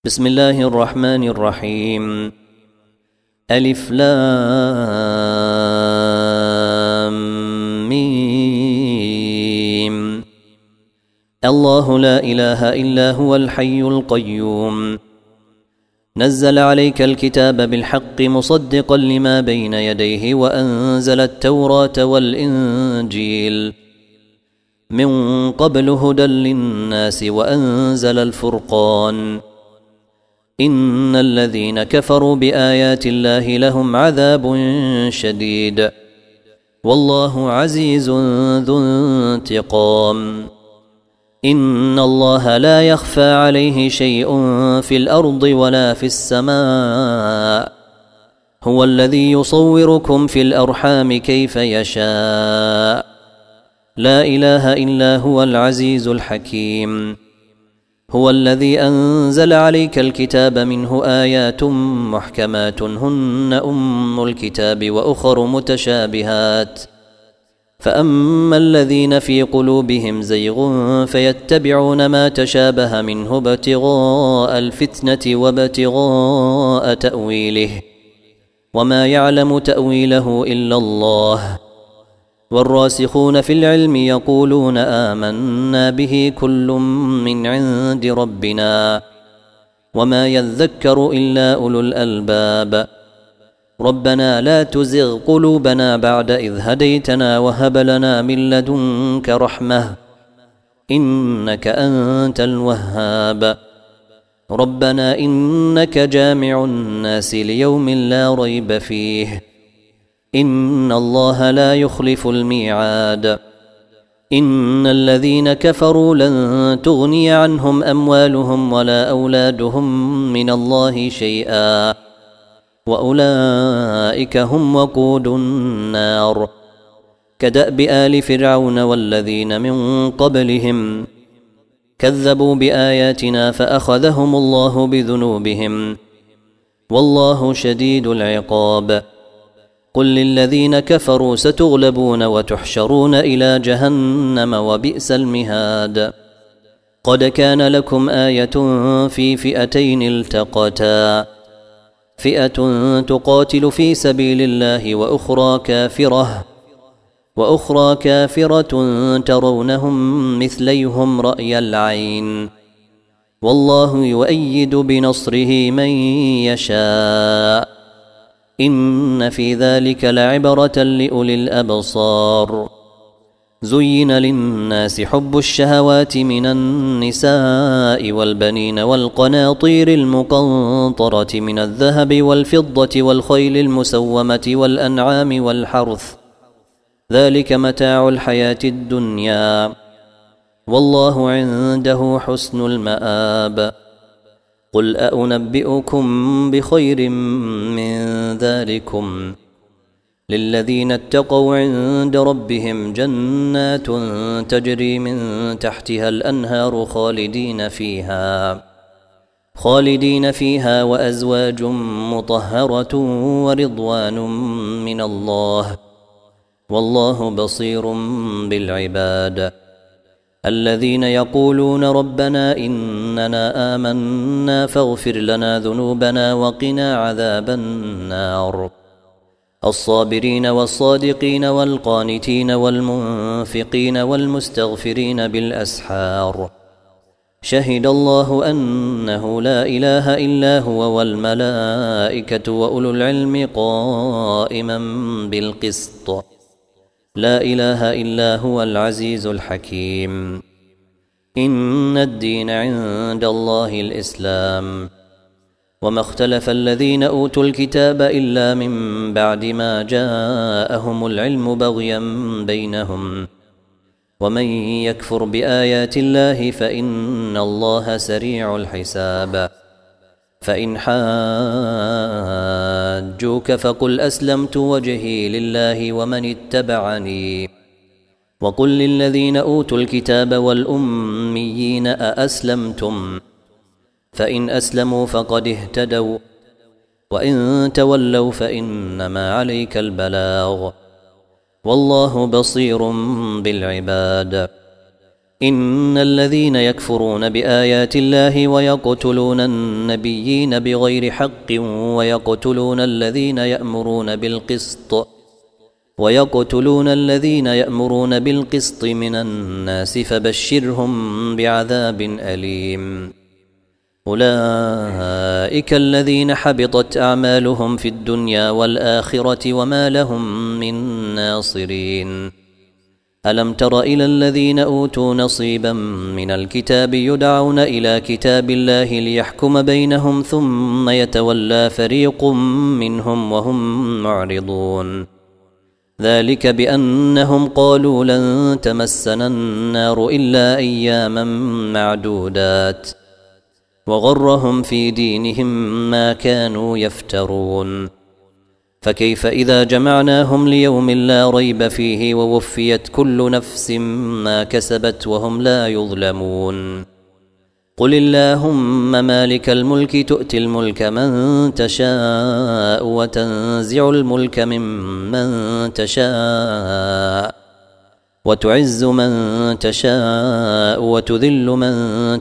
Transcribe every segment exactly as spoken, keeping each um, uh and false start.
بسم الله الرحمن الرحيم. ألف لام ميم. الله لا إله إلا هو الحي القيوم. نزل عليك الكتاب بالحق مصدقا لما بين يديه وأنزل التوراة والإنجيل من قبل هدى للناس وأنزل الفرقان. إن الذين كفروا بآيات الله لهم عذاب شديد والله عزيز ذو انتقام. إن الله لا يخفى عليه شيء في الأرض ولا في السماء. هو الذي يصوركم في الأرحام كيف يشاء. لا إله إلا هو العزيز الحكيم. هو الذي أنزل عليك الكتاب منه آيات محكمات هن أم الكتاب وأخر متشابهات فأما الذين في قلوبهم زيغ فيتبعون ما تشابه منه ابتغاء الفتنة وابتغاء تأويله وما يعلم تأويله إلا الله. والراسخون في العلم يقولون آمنا به كل من عند ربنا وما يذكر إلا أولو الألباب. ربنا لا تزغ قلوبنا بعد إذ هديتنا وهب لنا من لدنك رحمة إنك أنت الوهاب. ربنا إنك جامع الناس ليوم لا ريب فيه إن الله لا يخلف الميعاد. إن الذين كفروا لن تغني عنهم أموالهم ولا أولادهم من الله شيئا وأولئك هم وقود النار. كدأب آل فرعون والذين من قبلهم كذبوا بآياتنا فأخذهم الله بذنوبهم والله شديد العقاب. قل للذين كفروا ستغلبون وتحشرون إلى جهنم وبئس المهاد. قد كان لكم آية في فئتين التقتا فئة تقاتل في سبيل الله وأخرى كافرة وأخرى كافرة ترونهم مثليهم رأي العين والله يؤيد بنصره من يشاء. إن في ذلك لعبرة لأولي الأبصار. زين للناس حب الشهوات من النساء والبنين والقناطير المقنطرة من الذهب والفضة والخيل المسومة والأنعام والحرث ذلك متاع الحياة الدنيا والله عنده حسن المآب. قل أأنبئكم بخير من ذلكم للذين اتقوا عند ربهم جنات تجري من تحتها الأنهار خالدين فيها خالدين فيها وأزواج مطهرة ورضوان من الله والله بصير بالعباد. الذين يقولون ربنا إننا آمنا فاغفر لنا ذنوبنا وقنا عذاب النار. الصابرين والصادقين والقانتين والمنفقين والمستغفرين بالأسحار. شهد الله أنه لا إله إلا هو والملائكة وأولو العلم قائما بالقسط. لا إله إلا هو العزيز الحكيم. إن الدين عند الله الإسلام وما اختلف الذين أوتوا الكتاب إلا من بعد ما جاءهم العلم بغيا بينهم ومن يكفر بآيات الله فإن الله سريع الحساب. فإن حاجوك فقل أسلمت وجهي لله ومن اتبعني وقل للذين أوتوا الكتاب والأميين أأسلمتم فإن أسلموا فقد اهتدوا وإن تولوا فإنما عليك البلاغ والله بصير بالعباد. إن الذين يكفرون بآيات الله ويقتلون النبيين بغير حق ويقتلون الذين يأمرون بالقسط ويقتلون الذين يأمرون بالقسط من الناس فبشرهم بعذاب أليم. أولئك الذين حبطت أعمالهم في الدنيا والآخرة وما لهم من ناصرين. ألم تر إلى الذين أوتوا نصيبا من الكتاب يدعون إلى كتاب الله ليحكم بينهم ثم يتولى فريق منهم وهم معرضون. ذلك بأنهم قالوا لن تمسنا النار إلا أياما معدودات وغرهم في دينهم ما كانوا يفترون. فكيف إذا جمعناهم ليوم لا ريب فيه ووفيت كل نفس ما كسبت وهم لا يظلمون. قل اللهم مالك الملك تؤتي الملك من تشاء وتنزع الملك ممن تشاء وتعز من تشاء وتذل من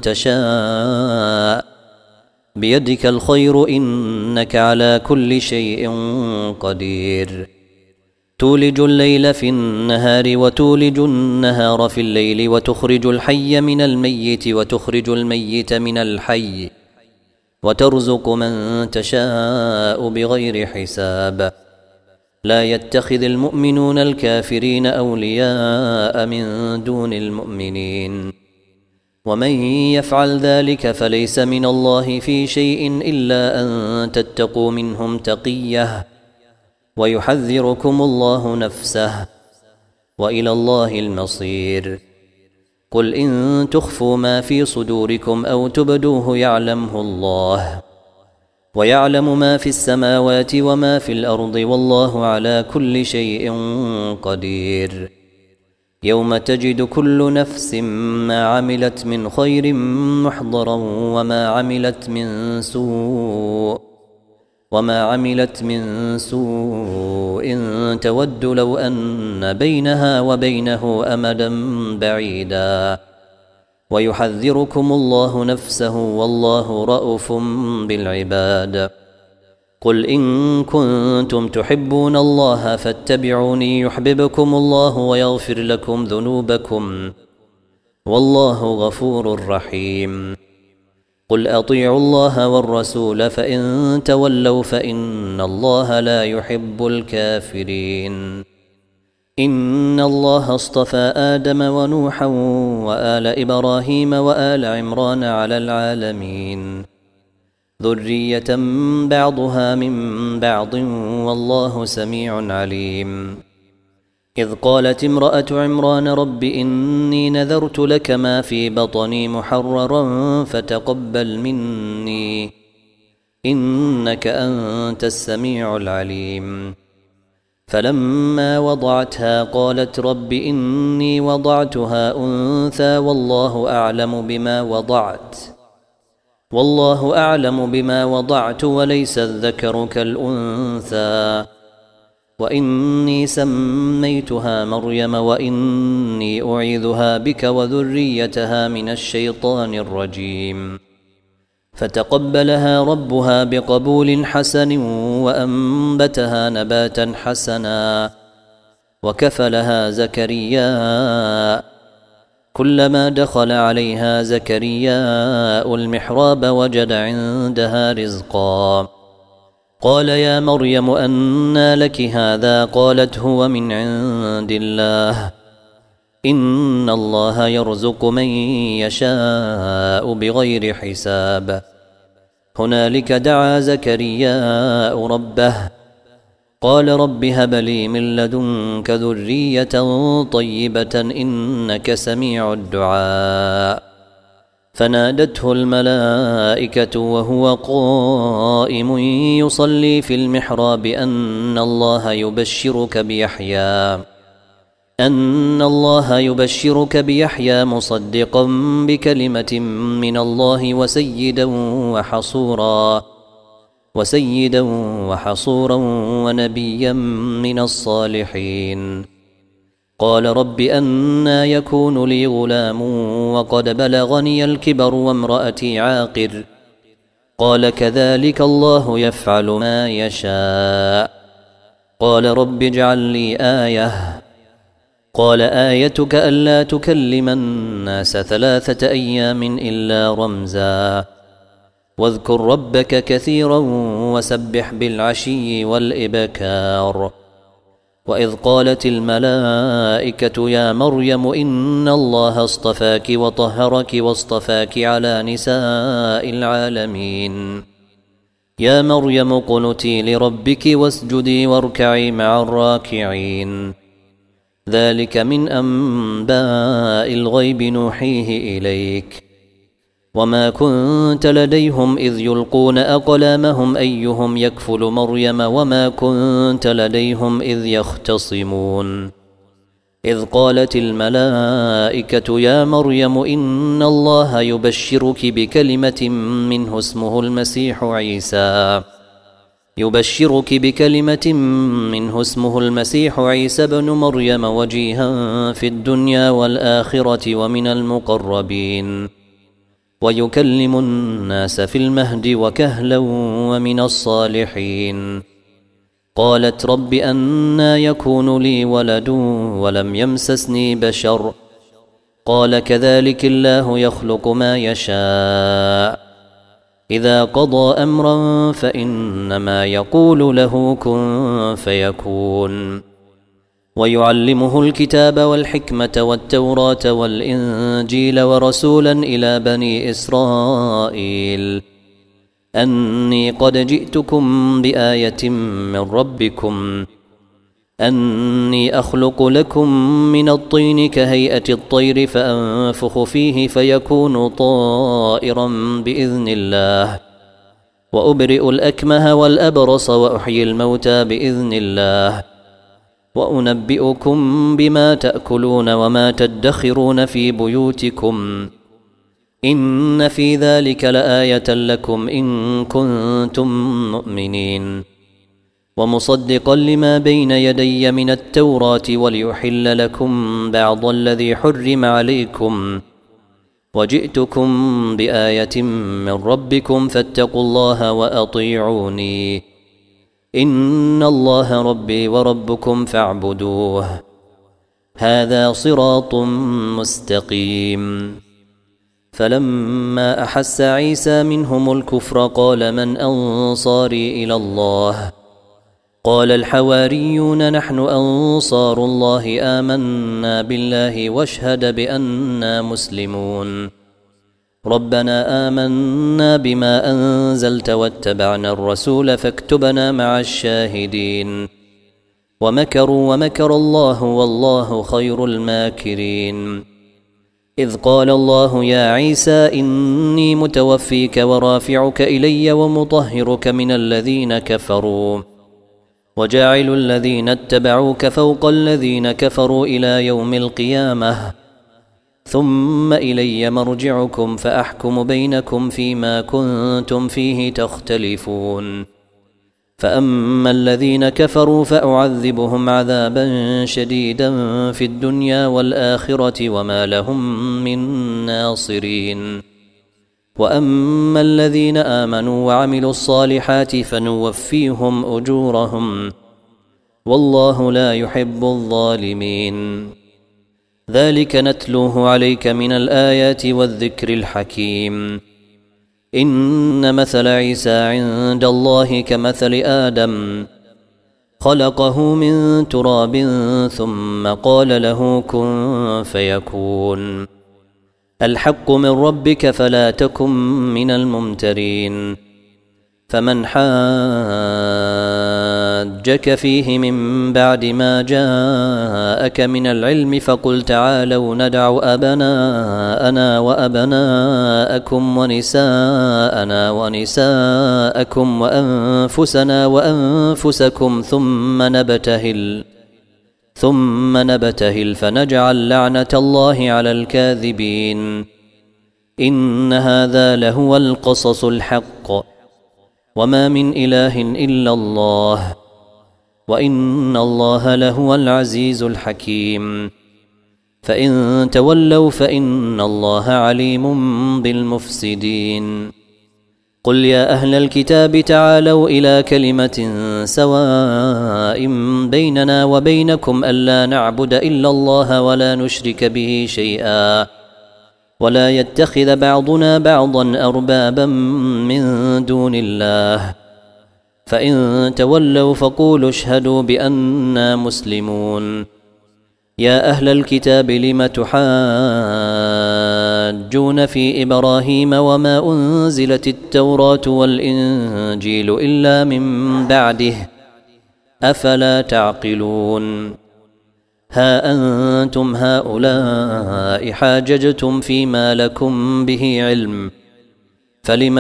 تشاء بيدك الخير إنك على كل شيء قدير. تولج الليل في النهار وتولج النهار في الليل وتخرج الحي من الميت وتخرج الميت من الحي وترزق من تشاء بغير حساب. لا يتخذ المؤمنون الكافرين أولياء من دون المؤمنين ومن يفعل ذلك فليس من الله في شيء إلا أن تتقوا منهم تقية ويحذركم الله نفسه وإلى الله المصير. قل إن تخفوا ما في صدوركم أو تبدوه يعلمه الله ويعلم ما في السماوات وما في الأرض والله على كل شيء قدير. يوم تجد كل نفس ما عملت من خير محضرا وما عملت من سوء وما عملت من سوء تود لو أن بينها وبينه أمدا بعيدا ويحذركم الله نفسه والله رؤوف بالعباد. قل إن كنتم تحبون الله فاتبعوني يحببكم الله ويغفر لكم ذنوبكم والله غفور رحيم. قل أطيعوا الله والرسول فإن تولوا فإن الله لا يحب الكافرين. إن الله اصطفى آدم ونوحا وآل إبراهيم وآل عمران على العالمين ذرية بعضها من بعض والله سميع عليم. إذ قالت امرأة عمران رب إني نذرت لك ما في بطني محررا فتقبل مني إنك أنت السميع العليم. فلما وضعتها قالت رب إني وضعتها أنثى والله أعلم بما وضعت والله أعلم بما وضعت وليس الذكر كالأنثى وإني سميتها مريم وإني أعيذها بك وذريتها من الشيطان الرجيم. فتقبلها ربها بقبول حسن وأنبتها نباتا حسنا وكفلها زكريا. كلما دخل عليها زكرياء المحراب وجد عندها رزقا قال يا مريم أنى لك هذا قالت هو من عند الله إن الله يرزق من يشاء بغير حساب. هنالك دعا زكرياء ربه قال رب هب لي من لدنك ذرية طيبة إنك سميع الدعاء. فنادته الملائكة وهو قائم يصلي في المحراب أن الله يبشرك بيحيى أن الله يبشرك بيحيى مصدقا بكلمة من الله وسيدا وحصورا وسيدا وحصورا ونبيا من الصالحين. قال رب أنى يكون لي غلام وقد بلغني الكبر وامرأتي عاقر قال كذلك الله يفعل ما يشاء قال رب اجعل لي آية قال آيتك ألا تكلم الناس ثلاثة أيام إلا رمزا واذكر ربك كثيرا وسبح بالعشي والإبكار وإذ قالت الملائكة يا مريم إن الله اصطفاك وطهرك واصطفاك على نساء العالمين يا مريم اقنتي لربك واسجدي واركعي مع الراكعين ذلك من أنباء الغيب نوحيه إليك وما كنت لديهم إذ يلقون أقلامهم أيهم يكفل مريم وما كنت لديهم إذ يختصمون إذ قالت الملائكة يا مريم إن الله يبشرك بكلمة منه اسمه المسيح عيسى يبشرك بكلمة منه اسمه المسيح عيسى بن مريم وجيها في الدنيا والآخرة ومن المقربين ويكلم الناس في المهد وكهلا ومن الصالحين قالت رب أنى يكون لي ولد ولم يمسسني بشر قال كذلك الله يخلق ما يشاء إذا قضى أمرا فإنما يقول له كن فيكون ويعلمه الكتاب والحكمة والتوراة والإنجيل ورسولا إلى بني إسرائيل أني قد جئتكم بآية من ربكم أني أخلق لكم من الطين كهيئة الطير فأنفخ فيه فيكون طائرا بإذن الله وأبرئ الأكمه والأبرص وأحيي الموتى بإذن الله وأنبئكم بما تأكلون وما تدخرون في بيوتكم إن في ذلك لآية لكم إن كنتم مؤمنين ومصدقا لما بين يدي من التوراة وليحل لكم بعض الذي حرم عليكم وجئتكم بآية من ربكم فاتقوا الله وأطيعوني إن الله ربي وربكم فاعبدوه هذا صراط مستقيم فلما أحس عيسى منهم الكفر قال من أنصاري إلى الله قال الحواريون نحن أنصار الله آمنا بالله واشهد بأننا مسلمون ربنا آمنا بما أنزلت واتبعنا الرسول فاكتبنا مع الشاهدين ومكروا ومكر الله والله خير الماكرين إذ قال الله يا عيسى إني متوفيك ورافعك إلي ومطهرك من الذين كفروا وجاعل الذين اتبعوك فوق الذين كفروا إلى يوم القيامة ثم إلي مرجعكم فأحكم بينكم فيما كنتم فيه تختلفون فأما الذين كفروا فأعذبهم عذابا شديدا في الدنيا والآخرة وما لهم من ناصرين وأما الذين آمنوا وعملوا الصالحات فنوفيهم أجورهم والله لا يحب الظالمين ذلك نتلوه عليك من الآيات والذكر الحكيم إن مثل عيسى عند الله كمثل آدم خلقه من تراب ثم قال له كن فيكون الحق من ربك فلا تكن من الممترين فمن حاجك فيه من بعد ما جاءك من العلم فقل تعالوا ندع أبناءنا وأبناءكم ونساءنا ونساءكم وأنفسنا وأنفسكم ثم نبتهل ثم نبتهل فنجعل لعنة الله على الكاذبين إن هذا لهو القصص الحق وما من إله إلا الله وإن الله لهو العزيز الحكيم. فإن تولوا فإن الله عليم بالمفسدين. قل يا أهل الكتاب تعالوا إلى كلمة سواء بيننا وبينكم ألا نعبد إلا الله ولا نشرك به شيئا ولا يتخذ بعضنا بعضا أربابا من دون الله فإن تولوا فقولوا اشهدوا بأننا مسلمون. يا أهل الكتاب لم تحاجون في إبراهيم وما أنزلت التوراة والإنجيل إلا من بعده أفلا تعقلون. ها أنتم هؤلاء حاججتم فيما لكم به علم فلم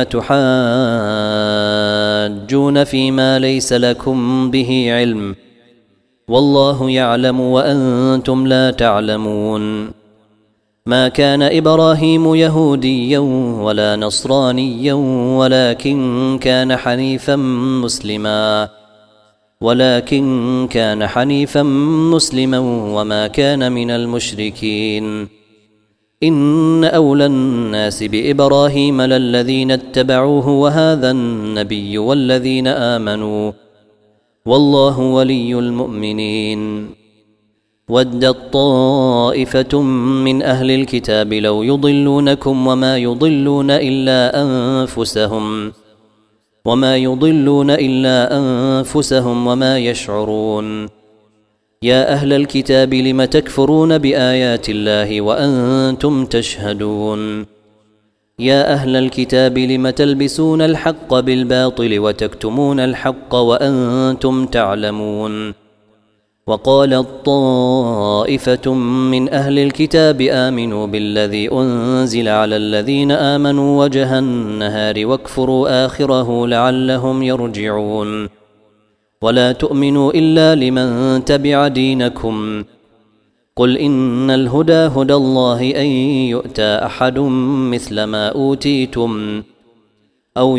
تحاجون فيما ليس لكم به علم والله يعلم وأنتم لا تعلمون. ما كان إبراهيم يهوديا ولا نصرانيا ولكن كان حنيفا مسلما ولكن كان حنيفا مسلما وما كان من المشركين. إن أولى الناس بإبراهيم للذين اتبعوه وهذا النبي والذين آمنوا والله ولي المؤمنين. ودت طائفة من أهل الكتاب لو يضلونكم وما يضلون إلا أنفسهم وما يضلون إلا أنفسهم وما يشعرون. يا أهل الكتاب لم تكفرون بآيات الله وأنتم تشهدون. يا أهل الكتاب لم تلبسون الحق بالباطل وتكتمون الحق وأنتم تعلمون. وقالت طائفة من أهل الكتاب آمنوا بالذي أنزل على الذين آمنوا وجه النهار واكفروا آخره لعلهم يرجعون. ولا تؤمنوا إلا لمن تبع دينكم. قل إن الهدى هدى الله أن يؤتى أحد مثل ما أوتيتم أو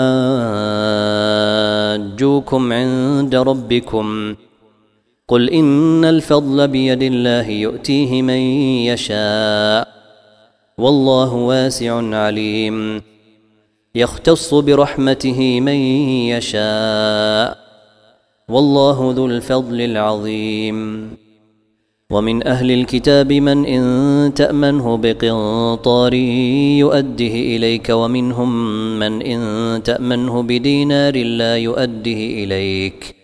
يحاجوكم عند ربكم. قل إن الفضل بيد الله يؤتيه من يشاء والله واسع عليم. يختص برحمته من يشاء والله ذو الفضل العظيم. ومن أهل الكتاب من إن تأمنه بقنطار يؤده إليك ومنهم من إن تأمنه بدينار لا يؤده إليك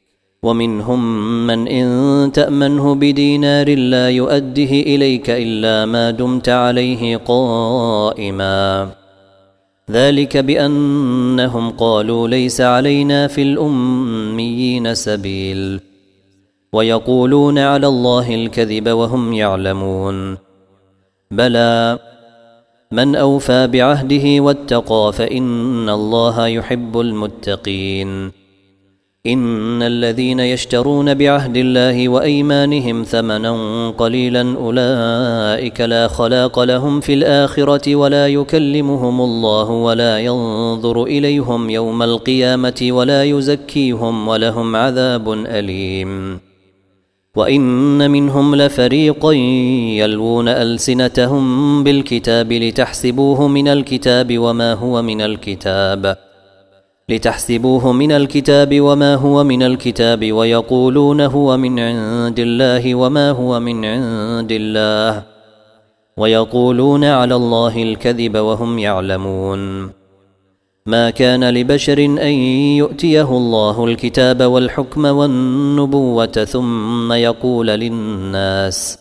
ومنهم من إن تأمنه بدينار لا يؤده إليك إلا ما دمت عليه قائما. ذلك بأنهم قالوا ليس علينا في الأميين سبيل ويقولون على الله الكذب وهم يعلمون. بلى من أوفى بعهده واتقى فإن الله يحب المتقين. إن الذين يشترون بعهد الله وأيمانهم ثمنا قليلا أولئك لا خلاق لهم في الآخرة ولا يكلمهم الله ولا ينظر إليهم يوم القيامة ولا يزكيهم ولهم عذاب أليم. وإن منهم لفريقا يلوون ألسنتهم بالكتاب لتحسبوه من الكتاب وما هو من الكتاب لتحسبوه من الكتاب وما هو من الكتاب ويقولون هو من عند الله وما هو من عند الله ويقولون على الله الكذب وهم يعلمون. ما كان لبشر أن يؤتيه الله الكتاب والحكم والنبوة ثم يقول للناس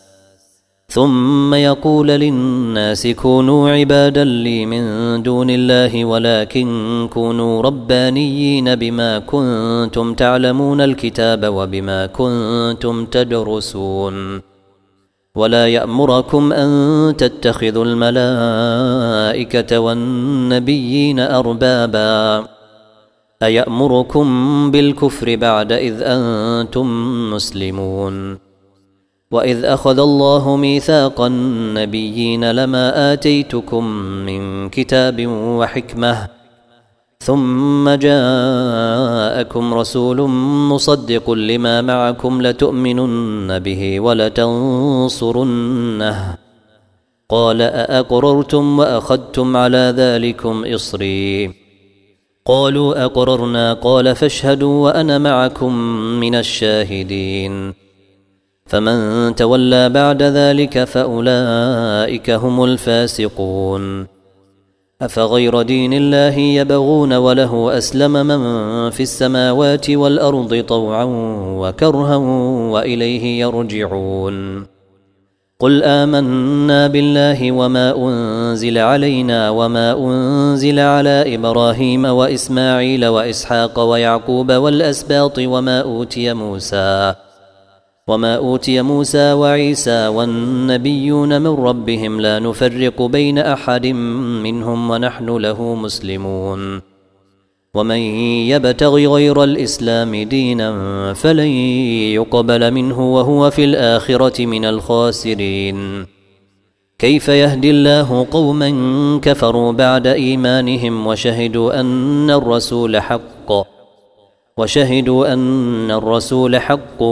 ثم يقول للناس كونوا عبادا لي من دون الله ولكن كونوا ربانيين بما كنتم تعلمون الكتاب وبما كنتم تدرسون. ولا يأمركم أن تتخذوا الملائكة والنبيين أربابا أيأمركم بالكفر بعد إذ أنتم مسلمون. وإذ أخذ الله ميثاق النبيين لما آتيتكم من كتاب وحكمة ثم جاءكم رسول مصدق لما معكم لتؤمنن به ولتنصرنه قال أأقررتم وأخذتم على ذلكم إصري قالوا أقررنا قال فاشهدوا وأنا معكم من الشاهدين فمن تولى بعد ذلك فأولئك هم الفاسقون أفغير دين الله يبغون وله أسلم من في السماوات والأرض طوعا وكرها وإليه يرجعون قل آمنا بالله وما أنزل علينا وما أنزل على إبراهيم وإسماعيل وإسحاق ويعقوب والأسباط وما أوتي موسى وما أوتي موسى وعيسى والنبيون من ربهم لا نفرق بين أحد منهم ونحن له مسلمون ومن يبتغ غير الإسلام دينا فلن يقبل منه وهو في الآخرة من الخاسرين كيف يهدي الله قوما كفروا بعد إيمانهم وشهدوا أن الرسول حق وشهدوا أن الرسول حق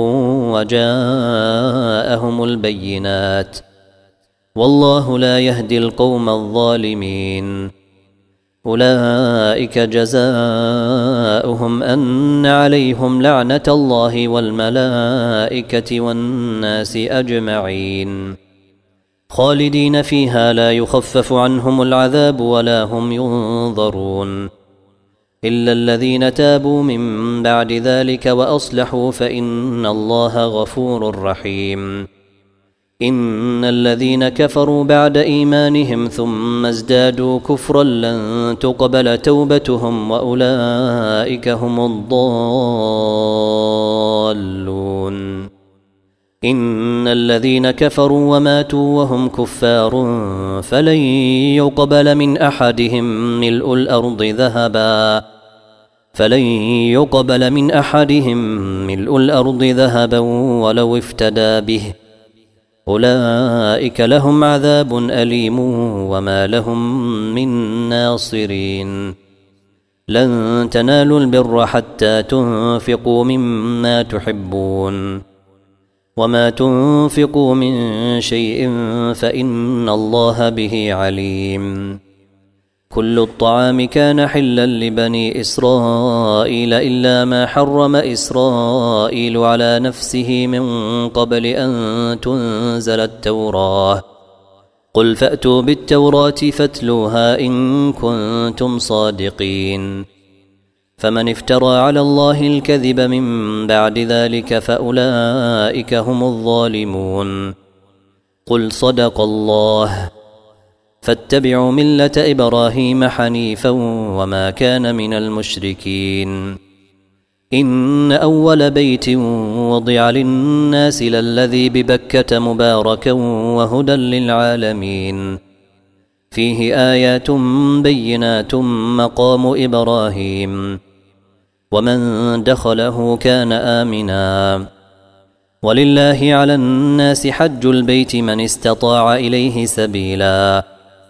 وجاءهم البينات والله لا يهدي القوم الظالمين أولئك جزاؤهم أن عليهم لعنة الله والملائكة والناس أجمعين خالدين فيها لا يخفف عنهم العذاب ولا هم ينظرون إلا الذين تابوا من بعد ذلك وأصلحوا فإن الله غفور رحيم إن الذين كفروا بعد إيمانهم ثم ازدادوا كفرا لن تقبل توبتهم وأولئك هم الضالون إن الذين كفروا وماتوا وهم كفار فلن يقبل من أحدهم ملء الأرض ذهبا فلن يقبل من أحدهم ملء الأرض ذهبا ولو افتدى به أولئك لهم عذاب أليم وما لهم من ناصرين لن تنالوا البر حتى تنفقوا مما تحبون وما تنفقوا من شيء فإن الله به عليم كل الطعام كان حلا لبني إسرائيل إلا ما حرم إسرائيل على نفسه من قبل أن تنزل التوراة قل فأتوا بالتوراة فاتلوها إن كنتم صادقين فمن افترى على الله الكذب من بعد ذلك فأولئك هم الظالمون قل صدق الله فاتبعوا ملة إبراهيم حنيفا وما كان من المشركين إن أول بيت وضع للناس للذي ببكة مباركا وهدى للعالمين فيه آيات بينات مقام إبراهيم ومن دخله كان آمنا ولله على الناس حج البيت من استطاع إليه سبيلا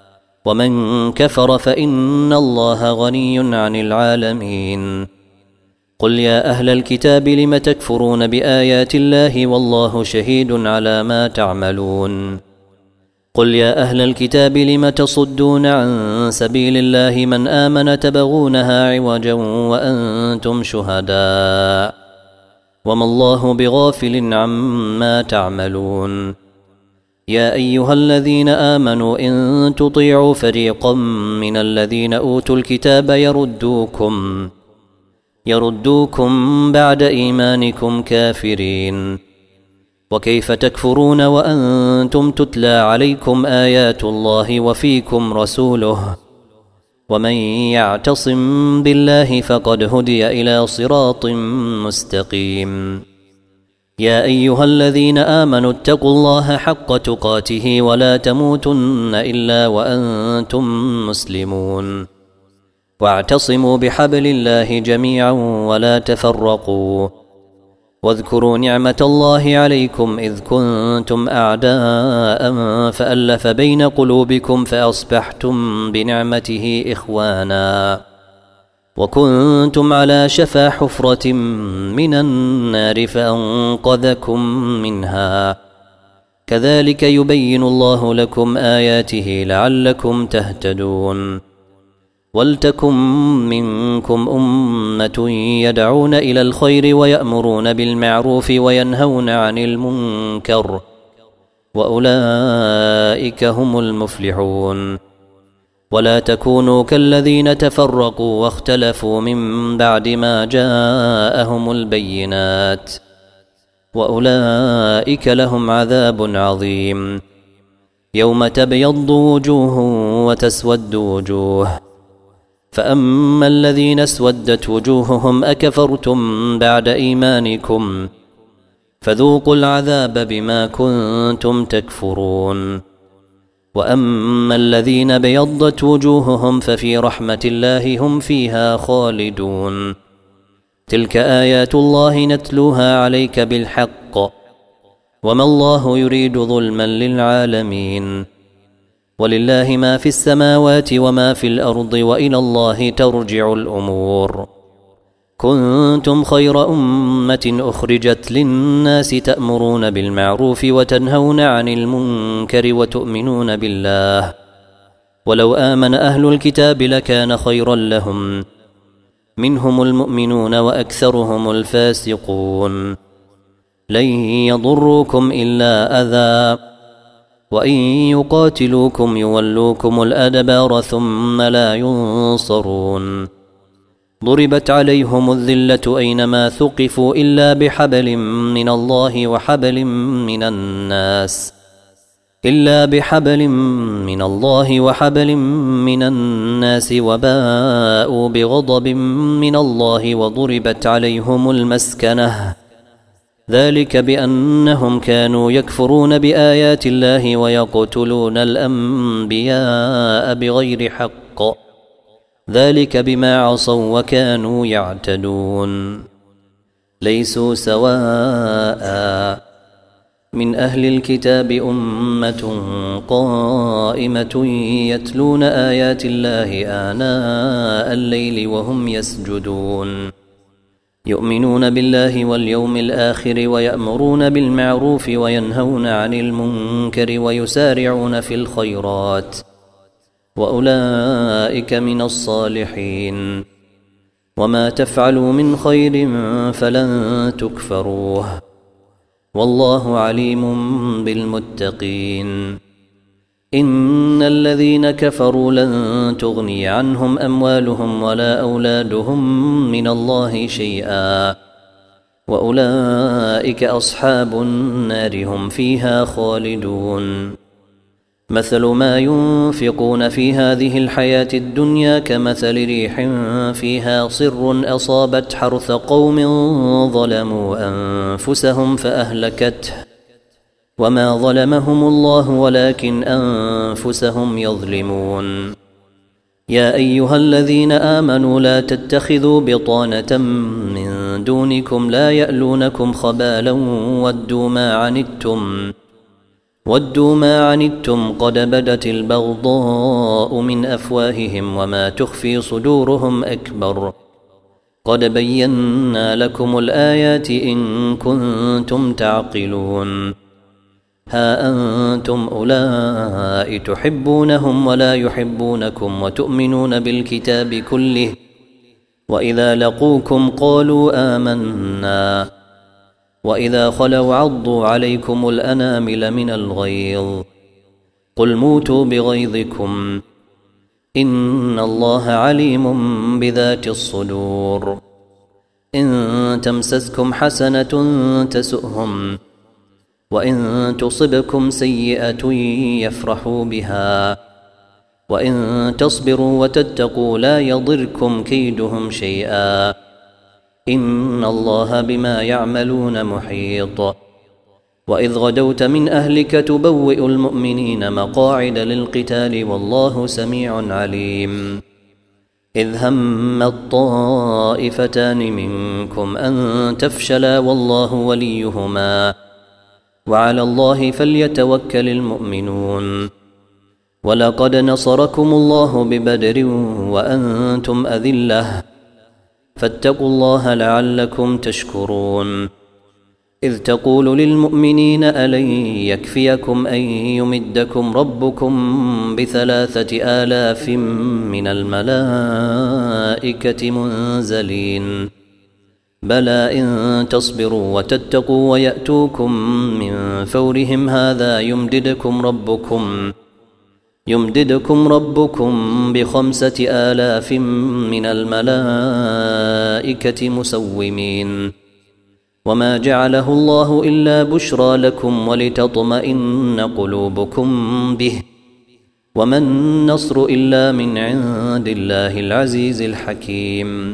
ومن كفر فإن الله غني عن العالمين قل يا أهل الكتاب لم تكفرون بآيات الله والله شهيد على ما تعملون قل يا أهل الكتاب لم تصدون عن سبيل الله من آمن تبغونها عوجا وأنتم شهداء وما الله بغافل عما تعملون يا أيها الذين آمنوا إن تطيعوا فريقا من الذين أوتوا الكتاب يردوكم يردوكم بعد إيمانكم كافرين وكيف تكفرون وأنتم تتلى عليكم آيات الله وفيكم رسوله ومن يعتصم بالله فقد هدي إلى صراط مستقيم يا أيها الذين آمنوا اتقوا الله حق تقاته ولا تموتن إلا وأنتم مسلمون واعتصموا بحبل الله جميعا ولا تفرقوا واذكروا نعمة الله عليكم إذ كنتم أعداء فألف بين قلوبكم فأصبحتم بنعمته إخوانا وكنتم على شفا حفرة من النار فأنقذكم منها كذلك يبين الله لكم آياته لعلكم تهتدون ولتكن منكم أمة يدعون إلى الخير ويأمرون بالمعروف وينهون عن المنكر وأولئك هم المفلحون ولا تكونوا كالذين تفرقوا واختلفوا من بعد ما جاءهم البينات وأولئك لهم عذاب عظيم يوم تبيض وجوه وتسود وجوه فأما الذين اسودت وجوههم أكفرتم بعد إيمانكم فذوقوا العذاب بما كنتم تكفرون وأما الذين بيضت وجوههم ففي رحمة الله هم فيها خالدون تلك آيات الله نتلوها عليك بالحق وما الله يريد ظلما للعالمين ولله ما في السماوات وما في الأرض وإلى الله ترجع الأمور كنتم خير أمة أخرجت للناس تأمرون بالمعروف وتنهون عن المنكر وتؤمنون بالله ولو آمن أهل الكتاب لكان خيرا لهم منهم المؤمنون وأكثرهم الفاسقون لن يضروكم إلا أذى وإن يقاتلوكم يولوكم الأدبار ثم لا ينصرون ضربت عليهم الذلة أينما ثقفوا إلا بحبل من الله وحبل من الناس إلا بحبل من الله وحبل من الناس وباءوا بغضب من الله وضربت عليهم المسكنة ذلك بأنهم كانوا يكفرون بآيات الله ويقتلون الأنبياء بغير حق ذلك بما عصوا وكانوا يعتدون ليسوا سواء من أهل الكتاب أمة قائمة يتلون آيات الله آناء الليل وهم يسجدون يؤمنون بالله واليوم الآخر ويأمرون بالمعروف وينهون عن المنكر ويسارعون في الخيرات وأولئك من الصالحين وما تفعلوا من خير فلن تكفروه والله عليم بالمتقين إن الذين كفروا لن تغني عنهم أموالهم ولا أولادهم من الله شيئا وأولئك أصحاب النار هم فيها خالدون مثل ما ينفقون في هذه الحياة الدنيا كمثل ريح فيها صر أصابت حرث قوم ظلموا أنفسهم فأهلكته وما ظلمهم الله ولكن أنفسهم يظلمون يا أيها الذين آمنوا لا تتخذوا بطانة من دونكم لا يألونكم خبالا ودوا ما عنتم ودوا ما عنتم قد بدت البغضاء من أفواههم وما تخفي صدورهم أكبر قد بينا لكم الآيات إن كنتم تعقلون ها أنتم أولئك تحبونهم ولا يحبونكم وتؤمنون بالكتاب كله وإذا لقوكم قالوا آمنا وإذا خلوا عضوا عليكم الأنامل من الغيظ قل موتوا بغيظكم إن الله عليم بذات الصدور إن تمسسكم حسنة تسؤهم وإن تصبكم سيئة يفرحوا بها وإن تصبروا وتتقوا لا يضركم كيدهم شيئا إن الله بما يعملون محيط وإذ غدوت من أهلك تبوئ المؤمنين مقاعد للقتال والله سميع عليم إذ هم الطائفتان منكم أن تفشلا والله وليهما وعلى الله فليتوكل المؤمنون ولقد نصركم الله ببدر وأنتم أذلة فاتقوا الله لعلكم تشكرون إذ تقول للمؤمنين ألن يكفيكم أن يمدكم ربكم بثلاثة آلاف من الملائكة منزلين بلى إن تصبروا وتتقوا ويأتوكم من فورهم هذا يمددكم ربكم يمددكم ربكم بخمسة آلاف من الملائكة مسومين وما جعله الله إلا بشرى لكم ولتطمئن قلوبكم به وما النصر إلا من عند الله العزيز الحكيم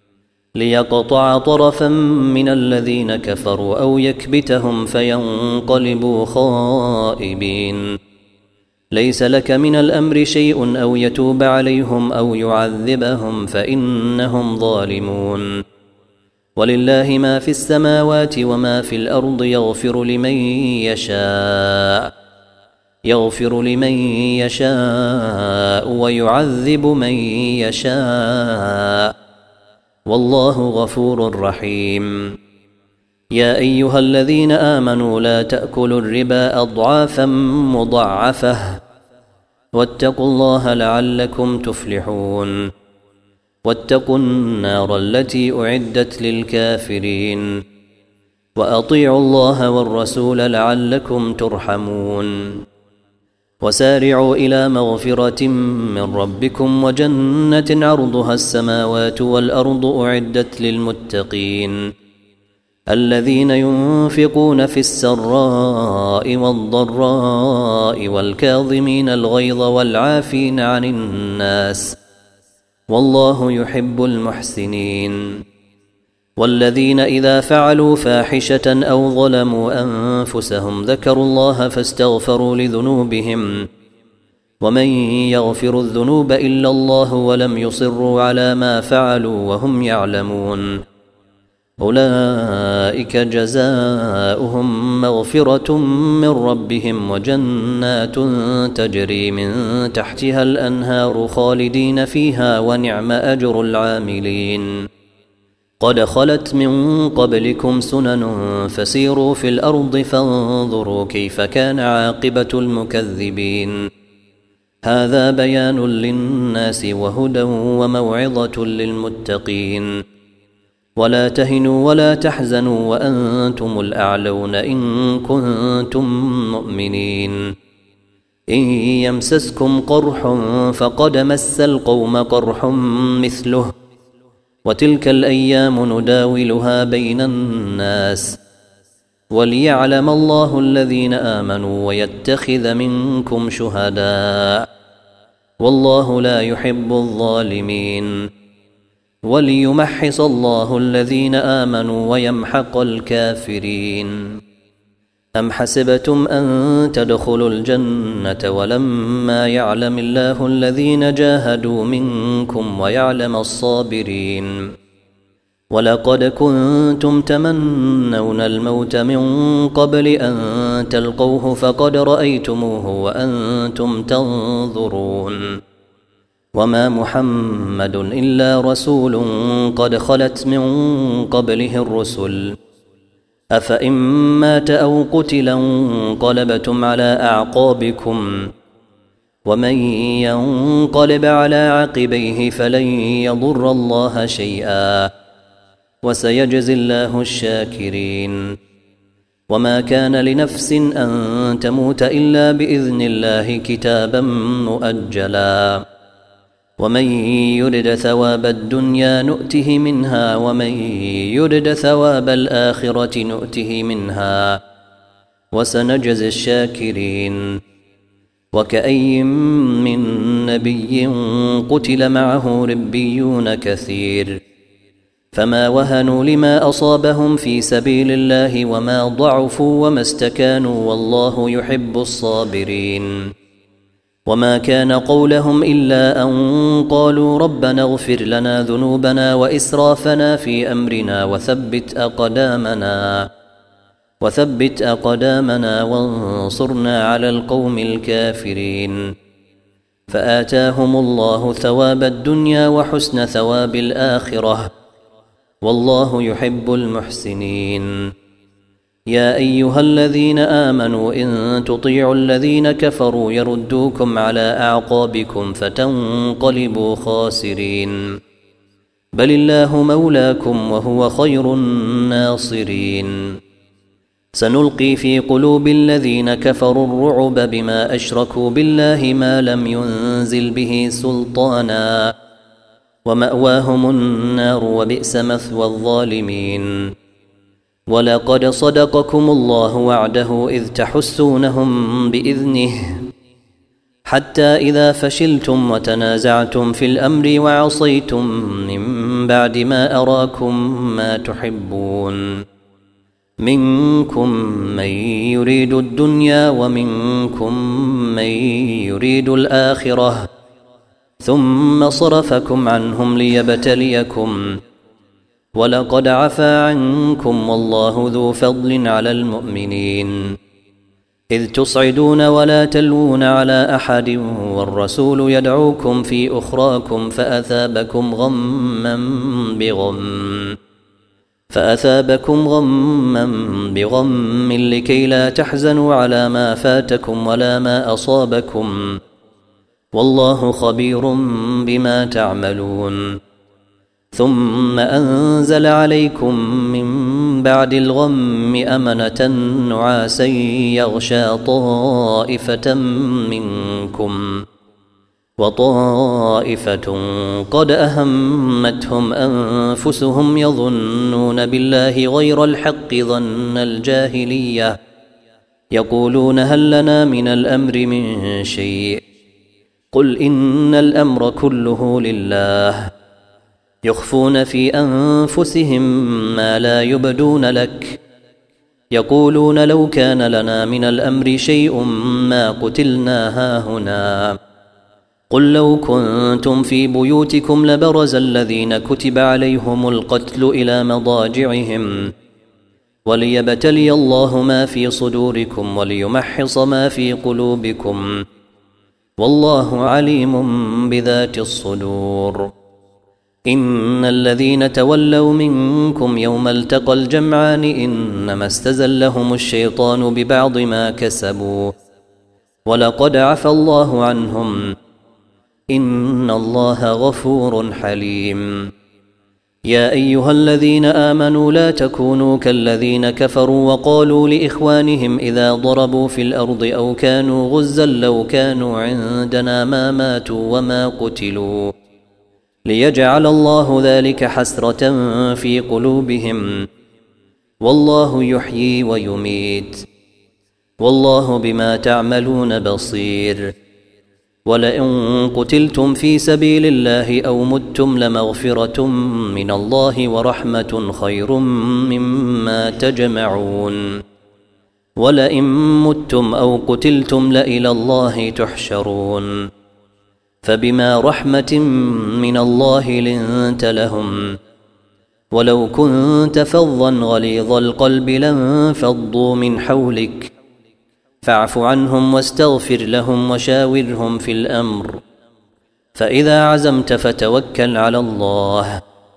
ليقطع طرفا من الذين كفروا أو يكبتهم فينقلبوا خائبين ليس لك من الأمر شيء أو يتوب عليهم أو يعذبهم فإنهم ظالمون ولله ما في السماوات وما في الأرض يغفر لمن يشاء يغفر لمن يشاء ويعذب من يشاء والله غفور رحيم يا أيها الذين آمنوا لا تأكلوا الربا أضعافا مضاعفة واتقوا الله لعلكم تفلحون واتقوا النار التي أعدت للكافرين وأطيعوا الله والرسول لعلكم ترحمون وسارعوا إلى مغفرة من ربكم وجنة عرضها السماوات والأرض أعدت للمتقين الذين ينفقون في السراء والضراء والكاظمين الغيظ والعافين عن الناس والله يحب المحسنين والذين إذا فعلوا فاحشة أو ظلموا أنفسهم ذكروا الله فاستغفروا لذنوبهم ومن يغفر الذنوب إلا الله ولم يصروا على ما فعلوا وهم يعلمون أولئك جزاؤهم مغفرة من ربهم وجنات تجري من تحتها الأنهار خالدين فيها ونعم أجر العاملين قد خلت من قبلكم سنن فسيروا في الأرض فانظروا كيف كان عاقبة المكذبين هذا بيان للناس وهدى وموعظة للمتقين ولا تهنوا ولا تحزنوا وأنتم الأعلون إن كنتم مؤمنين إن يمسسكم قرح فقد مس القوم قرح مثله وتلك الأيام نداولها بين الناس وليعلم الله الذين آمنوا ويتخذ منكم شهداء والله لا يحب الظالمين وليمحص الله الذين آمنوا ويمحق الكافرين أم حسبتم أن تدخلوا الجنة ولما يعلم الله الذين جاهدوا منكم ويعلم الصابرين ولقد كنتم تمنون الموت من قبل أن تلقوه فقد رأيتموه وأنتم تنظرون وما محمد إلا رسول قد خلت من قبله الرسل أفإن مات أو قتلا انقلبتم على أعقابكم ومن ينقلب على عقبيه فلن يضر الله شيئا وسيجزي الله الشاكرين وما كان لنفس أن تموت إلا بإذن الله كتابا مؤجلا ومن يرد ثواب الدنيا نؤته منها ومن يرد ثواب الآخرة نؤته منها وسنجزي الشاكرين وكأي من نبي قتل معه ربيون كثير فما وهنوا لما أصابهم في سبيل الله وما ضعفوا وما استكانوا والله يحب الصابرين وما كان قولهم إلا أن قالوا ربنا اغفر لنا ذنوبنا وإسرافنا في أمرنا وثبت أقدامنا وثبت أقدامنا وانصرنا على القوم الكافرين فآتاهم الله ثواب الدنيا وحسن ثواب الآخرة والله يحب المحسنين. يا أيها الذين آمنوا إن تطيعوا الذين كفروا يردوكم على أعقابكم فتنقلبوا خاسرين، بل الله مولاكم وهو خير الناصرين. سنلقي في قلوب الذين كفروا الرعب بما أشركوا بالله ما لم ينزل به سلطانا، ومأواهم النار وبئس مثوى الظالمين. ولقد صدقكم الله وعده إذ تحسونهم بإذنه حتى إذا فشلتم وتنازعتم في الأمر وعصيتم من بعد ما أراكم ما تحبون، منكم من يريد الدنيا ومنكم من يريد الآخرة، ثم صرفكم عنهم ليبتليكم، ولقد عفا عنكم والله ذو فضل على المؤمنين. إذ تصعدون ولا تلوون على أحد والرسول يدعوكم في أخراكم فأثابكم غما بغم فأثابكم غما بغم لكي لا تحزنوا على ما فاتكم ولا ما أصابكم، والله خبير بما تعملون. ثم أنزل عليكم من بعد الغم أمنة نعاسا يغشى طائفة منكم وطائفة قد أهمتهم أنفسهم يظنون بالله غير الحق ظن الجاهلية، يقولون هل لنا من الأمر من شيء، قل إن الأمر كله لله، يخفون في أنفسهم ما لا يبدون لك، يقولون لو كان لنا من الأمر شيء ما قتلنا هاهنا، قل لو كنتم في بيوتكم لبرز الذين كتب عليهم القتل إلى مضاجعهم، وليبتلي الله ما في صدوركم وليمحص ما في قلوبكم، والله عليم بذات الصدور. إن الذين تولوا منكم يوم التقى الجمعان إنما استزلهم الشيطان ببعض ما كسبوا، ولقد عفى الله عنهم، إن الله غفور حليم. يا أيها الذين آمنوا لا تكونوا كالذين كفروا وقالوا لإخوانهم إذا ضربوا في الأرض أو كانوا غزا لو كانوا عندنا ما ماتوا وما قتلوا، ليجعل الله ذلك حسرة في قلوبهم، والله يحيي ويميت، والله بما تعملون بصير. ولئن قتلتم في سبيل الله أو متم لمغفرة من الله ورحمة خير مما تجمعون، ولئن متم أو قتلتم لإلى الله تحشرون. فبما رحمة من الله لنت لهم، ولو كنت فظا غليظ القلب لانفضوا من حولك، فاعف عنهم واستغفر لهم وشاورهم في الأمر، فإذا عزمت فتوكل على الله،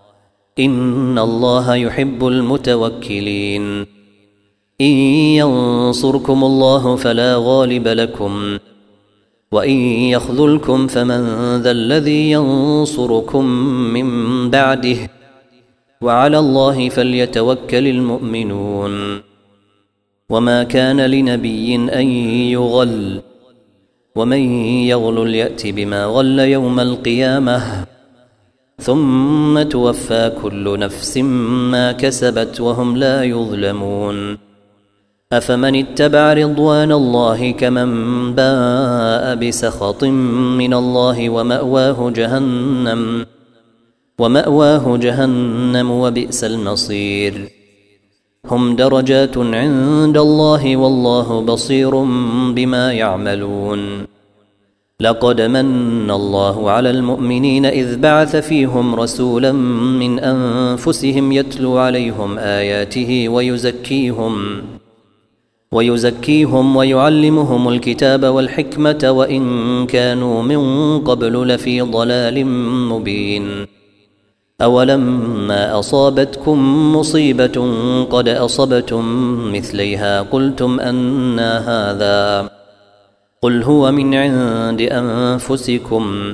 إن الله يحب المتوكلين. إن ينصركم الله فلا غالب لكم، وإن يخذلكم فمن ذا الذي ينصركم من بعده، وعلى الله فليتوكل المؤمنون. وما كان لنبي أن يغل، ومن يغل يأت بما غل يوم القيامة، ثم توفى كل نفس ما كسبت وهم لا يظلمون. أفمن اتبع رضوان الله كمن باء بسخط من الله ومأواه جهنم ومأواه جهنم وبئس المصير. هم درجات عند الله والله بصير بما يعملون. لقد من الله على المؤمنين إذ بعث فيهم رسولا من أنفسهم يتلو عليهم آياته ويزكيهم ويزكيهم ويعلمهم الكتاب والحكمة وإن كانوا من قبل لفي ضلال مبين. أولما أصابتكم مصيبة قد أصبتم مثليها قلتم أنى هذا قل هو من عند أنفسكم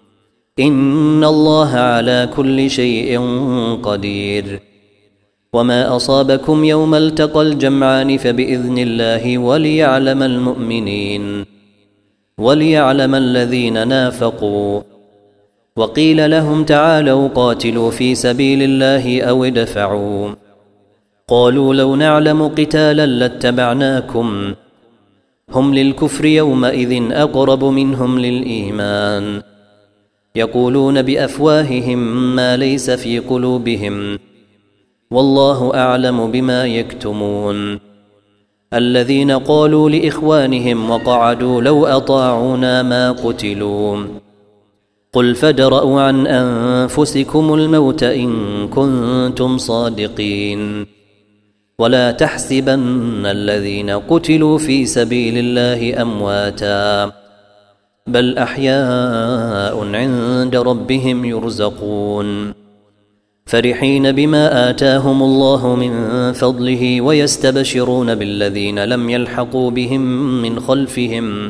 إن الله على كل شيء قدير وما أصابكم يوم التقى الجمعان فبإذن الله وليعلم المؤمنين وليعلم الذين نافقوا وقيل لهم تعالوا قاتلوا في سبيل الله أو ادفعوا قالوا لو نعلم قتالا لاتبعناكم هم للكفر يومئذ أقرب منهم للإيمان يقولون بأفواههم ما ليس في قلوبهم والله أعلم بما يكتمون الذين قالوا لإخوانهم وقعدوا لو أطاعونا ما قتلوا قل فادرءوا عن أنفسكم الموت إن كنتم صادقين ولا تحسبن الذين قتلوا في سبيل الله أمواتا بل أحياء عند ربهم يرزقون فرحين بما آتاهم الله من فضله ويستبشرون بالذين لم يلحقوا بهم من خلفهم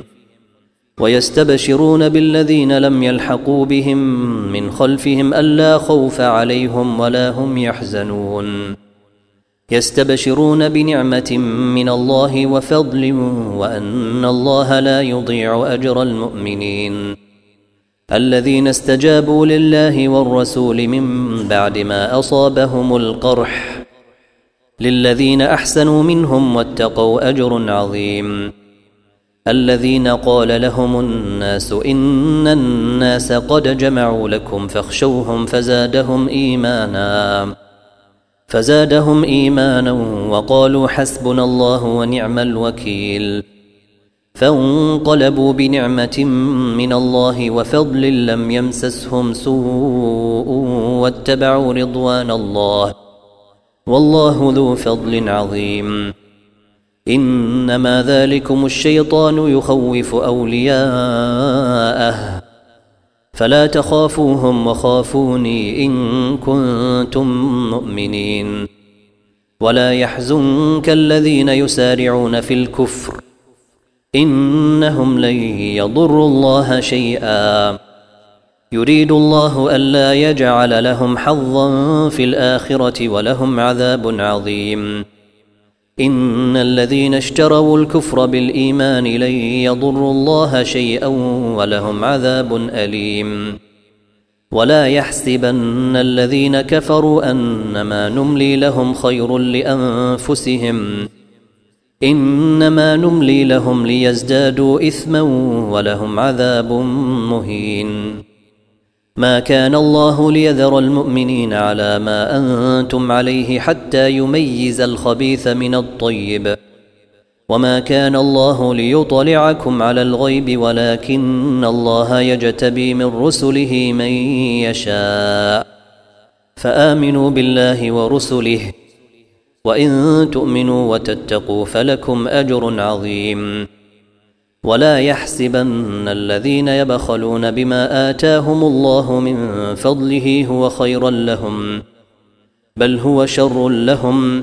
ويستبشرون بالذين لم يلحقوا بهم من خلفهم ألا خوف عليهم ولا هم يحزنون يستبشرون بنعمة من الله وفضل وأن الله لا يضيع أجر المؤمنين الذين استجابوا لله والرسول من بعد ما أصابهم القرح للذين أحسنوا منهم واتقوا أجر عظيم الذين قال لهم الناس إن الناس قد جمعوا لكم فاخشوهم فزادهم إيمانا فزادهم إيمانا وقالوا حسبنا الله ونعم الوكيل فانقلبوا بنعمة من الله وفضل لم يمسسهم سوء واتبعوا رضوان الله والله ذو فضل عظيم إنما ذلكم الشيطان يخوف أولياءه فلا تخافوهم وخافوني إن كنتم مؤمنين ولا يحزنك الذين يسارعون في الكفر إنهم لن يضروا الله شيئا يريد الله ألا يجعل لهم حظا في الآخرة ولهم عذاب عظيم إن الذين اشتروا الكفر بالإيمان لن يضروا الله شيئا ولهم عذاب أليم ولا يحسبن الذين كفروا أنما نملي لهم خير لأنفسهم إنما نملي لهم ليزدادوا إثما ولهم عذاب مهين ما كان الله ليذر المؤمنين على ما أنتم عليه حتى يميز الخبيث من الطيب وما كان الله ليطلعكم على الغيب ولكن الله يجتبي من رسله من يشاء فآمنوا بالله ورسله وإن تؤمنوا وتتقوا فلكم أجر عظيم ولا يحسبن الذين يبخلون بما آتاهم الله من فضله هو خيرا لهم بل هو شر لهم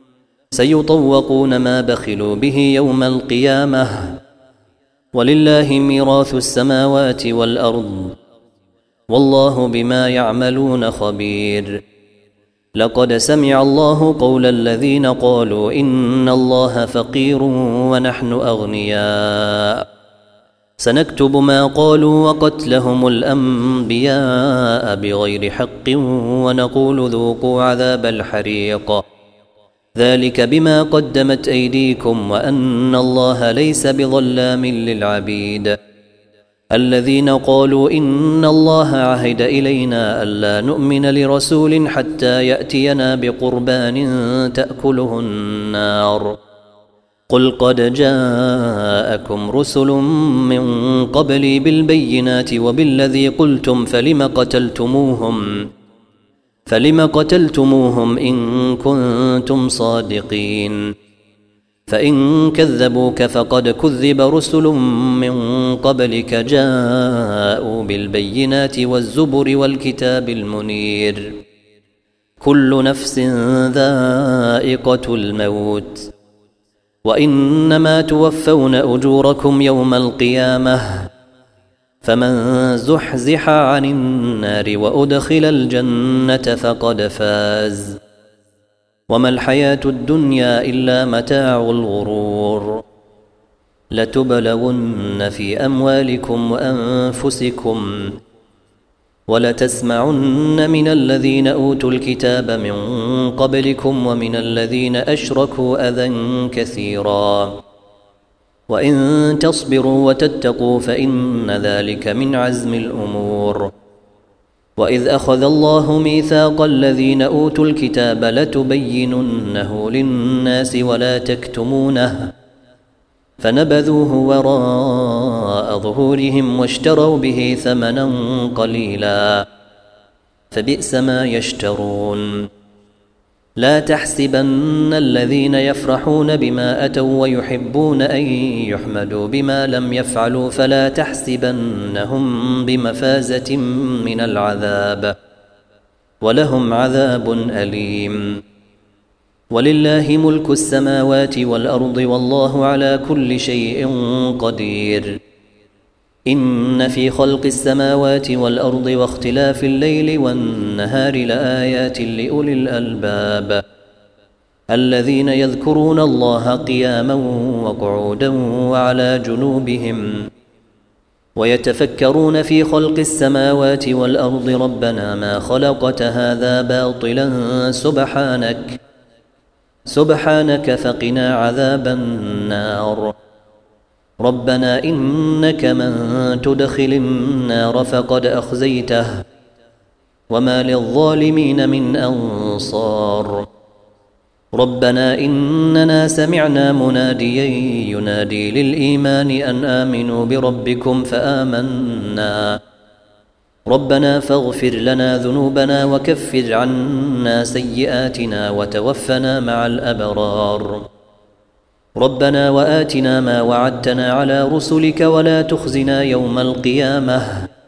سيطوقون ما بخلوا به يوم القيامة ولله ميراث السماوات والأرض والله بما يعملون خبير لقد سمع الله قول الذين قالوا إن الله فقير ونحن أغنياء سنكتب ما قالوا وقتلهم الأنبياء بغير حق ونقول ذوقوا عذاب الحريق ذلك بما قدمت أيديكم وأن الله ليس بظلام للعبيد الذين قالوا إن الله عهد إلينا ألا نؤمن لرسول حتى يأتينا بقربان تأكله النار قل قد جاءكم رسل من قبلي بالبينات وبالذي قلتم فلم قتلتموهم فلم قتلتموهم إن كنتم صادقين فإن كذبوك فقد كذب رسل من قبلك جاءوا بالبينات والزبر والكتاب المنير كل نفس ذائقة الموت وإنما توفون أجوركم يوم القيامة فمن زحزح عن النار وأدخل الجنة فقد فاز وما الحياة الدنيا إلا متاع الغرور لتبلون في أموالكم وأنفسكم ولتسمعن من الذين أوتوا الكتاب من قبلكم ومن الذين أشركوا أذى كثيرا وإن تصبروا وتتقوا فإن ذلك من عزم الأمور وإذ أخذ الله ميثاق الذين أوتوا الكتاب لتبيننه للناس ولا تكتمونه فنبذوه وراء ظهورهم واشتروا به ثمنا قليلا فبئس ما يشترون لا تحسبن الذين يفرحون بما أتوا ويحبون أن يحمدوا بما لم يفعلوا فلا تحسبنهم بمفازة من العذاب ولهم عذاب أليم ولله ملك السماوات والأرض والله على كل شيء قدير إن في خلق السماوات والأرض واختلاف الليل والنهار لآيات لأولي الألباب الذين يذكرون الله قياما وقعودا وعلى جنوبهم ويتفكرون في خلق السماوات والأرض ربنا ما خلقت هذا باطلا سبحانك سبحانك فقنا عذاب النار ربنا إنك من تدخل النار فقد أخزيته وما للظالمين من أنصار ربنا إننا سمعنا مناديا ينادي للإيمان أن آمنوا بربكم فآمنا ربنا فاغفر لنا ذنوبنا وكفر عنا سيئاتنا وتوفنا مع الأبرار ربنا وآتنا ما وعدتنا على رسلك ولا تخزنا يوم القيامة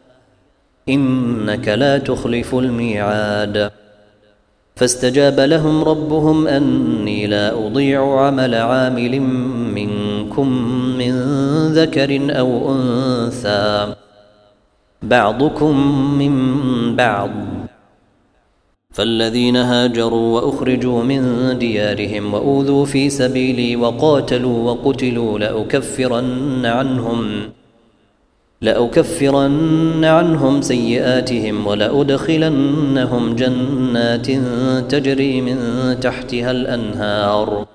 إنك لا تخلف الميعاد فاستجاب لهم ربهم أني لا أضيع عمل عامل منكم من ذكر أو أنثى بعضكم من بعض فالذين هاجروا وأخرجوا من ديارهم وأوذوا في سبيلي وقاتلوا وقتلوا لأكفرن عنهم لأكفرن عنهم سيئاتهم ولأدخلنهم جنات تجري من تحتها الأنهار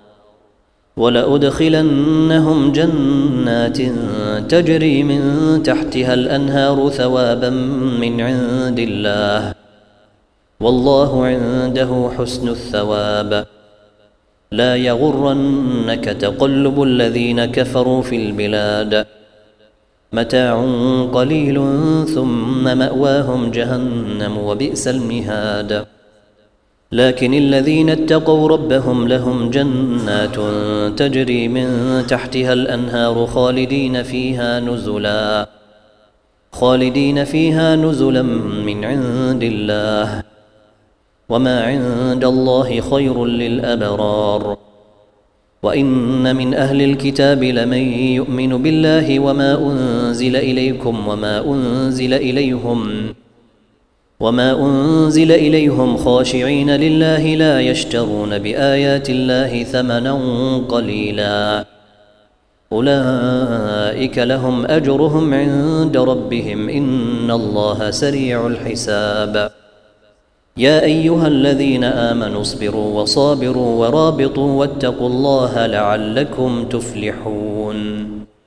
ولأدخلنهم جنات تجري من تحتها الأنهار ثوابا من عند الله والله عنده حسن الثواب لا يغرنك تقلب الذين كفروا في البلاد متاع قليل ثم مأواهم جهنم وبئس المهاد لكن الذين اتقوا ربهم لهم جنات تجري من تحتها الأنهار خالدين فيها نزلا خالدين فيها نزلا من عند الله وما عند الله خير للأبرار وإن من أهل الكتاب لمن يؤمن بالله وما أنزل إليكم وما أنزل إليهم وما أنزل إليهم خاشعين لله لا يشترون بآيات الله ثمنا قليلا أولئك لهم أجرهم عند ربهم إن الله سريع الحساب يا أيها الذين آمنوا اصبروا وصابروا ورابطوا واتقوا الله لعلكم تفلحون